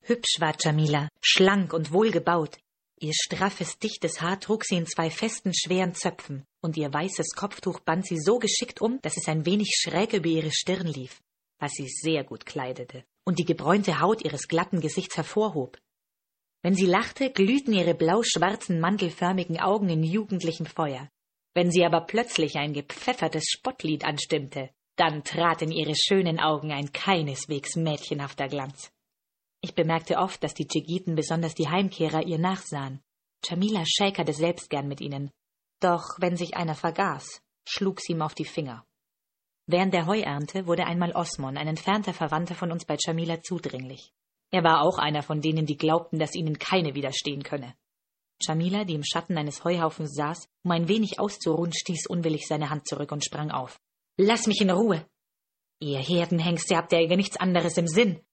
Hübsch war Jamila, schlank und wohlgebaut. Ihr straffes, dichtes Haar trug sie in 2 festen, schweren Zöpfen, und ihr weißes Kopftuch band sie so geschickt um, dass es ein wenig schräg über ihre Stirn lief, was sie sehr gut kleidete und die gebräunte Haut ihres glatten Gesichts hervorhob. Wenn sie lachte, glühten ihre blau-schwarzen, mandelförmigen Augen in jugendlichem Feuer. Wenn sie aber plötzlich ein gepfeffertes Spottlied anstimmte, dann trat in ihre schönen Augen ein keineswegs mädchenhafter Glanz. Ich bemerkte oft, dass die Dschigiten, besonders die Heimkehrer, ihr nachsahen. Jamila schäkerte selbst gern mit ihnen. Doch wenn sich einer vergaß, schlug sie ihm auf die Finger. Während der Heuernte wurde einmal Osman, ein entfernter Verwandter von uns, bei Jamila zudringlich. Er war auch einer von denen, die glaubten, dass ihnen keine widerstehen könne. Jamila, die im Schatten eines Heuhaufens saß, um ein wenig auszuruhen, stieß unwillig seine Hand zurück und sprang auf. »Lass mich in Ruhe! Ihr Herdenhengste, habt ja nichts anderes im Sinn.